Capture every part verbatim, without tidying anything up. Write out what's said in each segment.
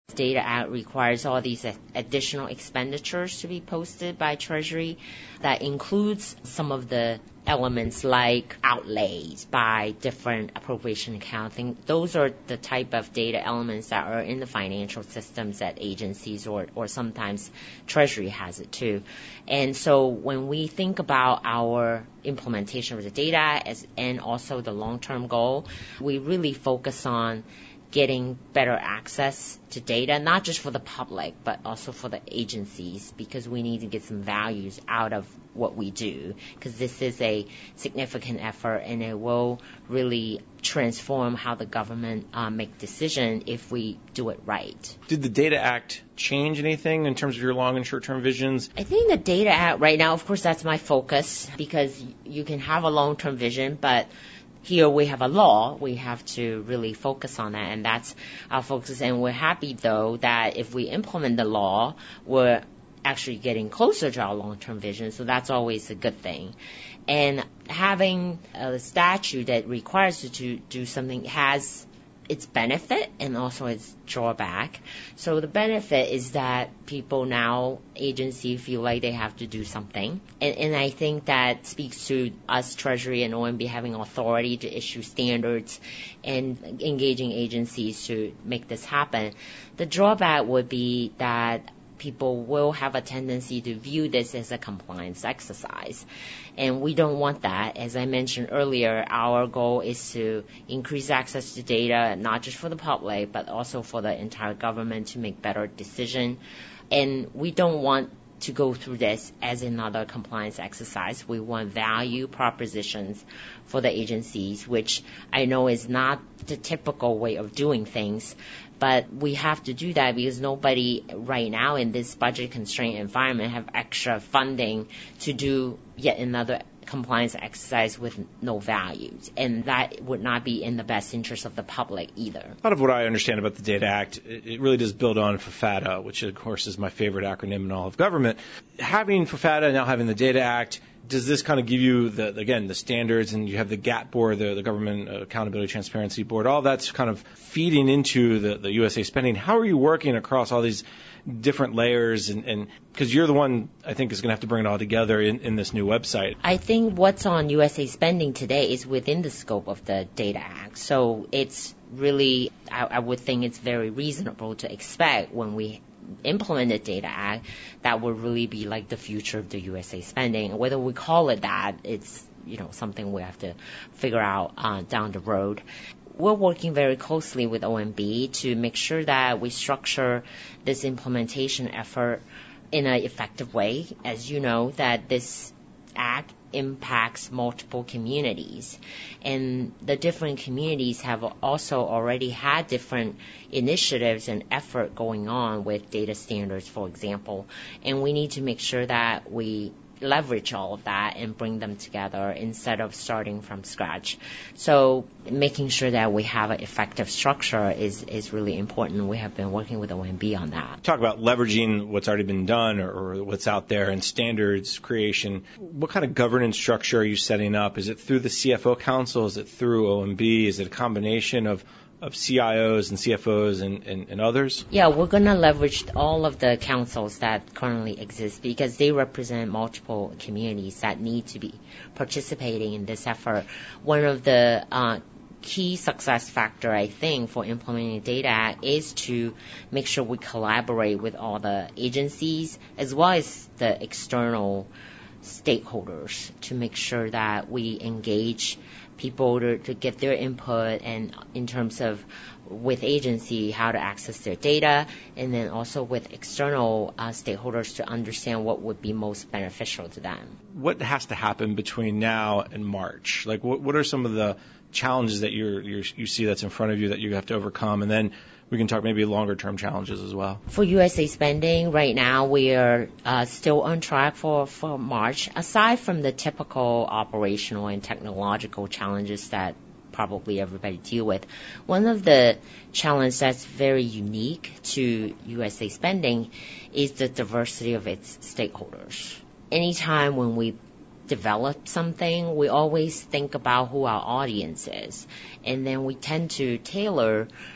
Data Act requires all these additional expenditures to be posted by Treasury. That includes some of the elements like outlays by different appropriation accounts. Those are the type of data elements that are in the financial systems at agencies, or, or sometimes Treasury has it too. And so when we think about our implementation of the Data as, and also the long-term goal, we really focus on getting better access to data, not just for the public, but also for the agencies, because we need to get some values out of what we do, because this is a significant effort and it will really transform how the government uh, make decisions if we do it right. Did the Data Act change anything in terms of your long and short-term visions? I think the Data Act right now, of course, that's my focus, because you can have a long-term vision, but here we have a law. We have to really focus on that, and that's our focus. And we're happy, though, that if we implement the law, we're actually getting closer to our long-term vision, so that's always a good thing. And having a statute that requires you to do something has its benefit and also its drawback. So the benefit is that people now, agencies, feel like they have to do something. And, and I think that speaks to us, Treasury and O M B, having authority to issue standards and engaging agencies to make this happen. The drawback would be that people will have a tendency to view this as a compliance exercise. And we don't want that. As I mentioned earlier, our goal is to increase access to data, not just for the public, but also for the entire government to make better decisions. And we don't want to go through this as another compliance exercise. We want value propositions for the agencies, which I know is not the typical way of doing things. But we have to do that because nobody right now in this budget constrained environment have extra funding to do yet another compliance exercise with no values. And that would not be in the best interest of the public either. A lot of what I understand about the Data Act, it really does build on FAFATA, which of course is my favorite acronym in all of government. Having FAFATA and now having the Data Act, does this kind of give you, the again, the standards, and you have the GATT board, the, the Government Accountability Transparency Board, all that's kind of feeding into the, the U S A spending. How are you working across all these different layers? And because you're the one, I think, is going to have to bring it all together in, in this new website. I think what's on U S A spending today is within the scope of the Data Act. So it's really, I, I would think it's very reasonable to expect when we implement the Data Act, that will really be like the future of the U S A spending. Whether we call it that, it's, you know, something we have to figure out uh, down the road. We're working very closely with O M B to make sure that we structure this implementation effort in an effective way. As you know, that this act impacts multiple communities, and the different communities have also already had different initiatives and effort going on with data standards, for example, and we need to make sure that we leverage all of that and bring them together instead of starting from scratch. So making sure that we have an effective structure is, is really important. We have been working with O M B on that. Talk about leveraging what's already been done or, or what's out there and standards creation. What kind of governance structure are you setting up? Is it through the C F O Council? Is it through O M B? Is it a combination of of C I Os and C F Os and, and, and others? Yeah, we're going to leverage all of the councils that currently exist because they represent multiple communities that need to be participating in this effort. One of the uh, key success factor, I think, for implementing Data Act is to make sure we collaborate with all the agencies as well as the external stakeholders to make sure that we engage people to, to get their input, and in terms of with agency how to access their data, and then also with external uh, stakeholders to understand what would be most beneficial to them. What has to happen between now and March? Like, what, what are some of the challenges that you're, you're, you see that's in front of you that you have to overcome? And then we can talk maybe longer-term challenges as well. For U S A spending, right now we are uh, still on track for, for March. Aside from the typical operational and technological challenges that probably everybody deal with, one of the challenges that's very unique to U S A spending is the diversity of its stakeholders. Anytime when we develop something, we always think about who our audience is, and then we tend to tailor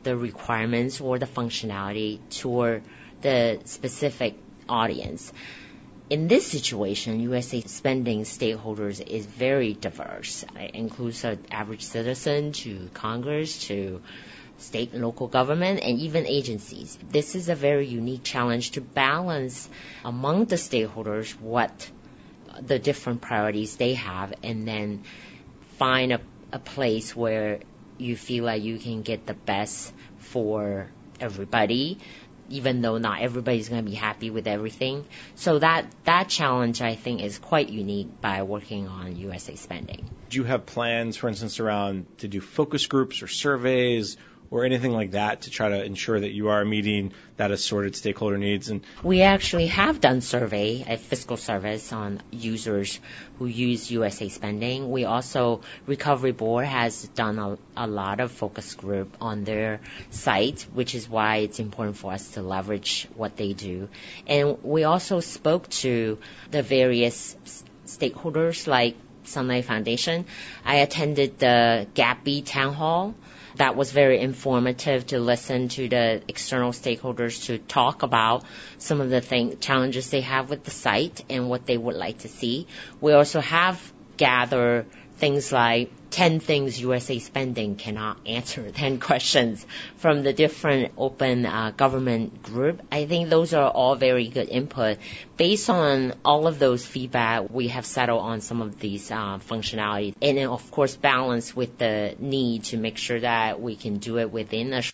the requirements or the functionality toward the specific audience. In this situation, U S A Spending stakeholders is very diverse. It includes an average citizen to Congress to state and local government and even agencies. This is a very unique challenge to balance among the stakeholders what the different priorities they have and then find a, a place where you feel like you can get the best for everybody, even though not everybody's going to be happy with everything. So that, that challenge, I think, is quite unique by working on U S A Spending. Do you have plans, for instance, around to do focus groups or surveys or anything like that to try to ensure that you are meeting that assorted stakeholder needs? And we actually have done survey, a fiscal service on users who use U S A Spending. We also, Recovery Board has done a, a lot of focus group on their site, which is why it's important for us to leverage what they do. And we also spoke to the various stakeholders like Sunlight Foundation. I attended the Gatsby Town Hall. That was very informative to listen to the external stakeholders to talk about some of the thing, challenges they have with the site and what they would like to see. We also have gathered things like ten things U S A Spending cannot answer, ten questions from the different open uh, government group. I think those are all very good input. Based on all of those feedback, we have settled on some of these uh, functionality and then, of course, balance with the need to make sure that we can do it within a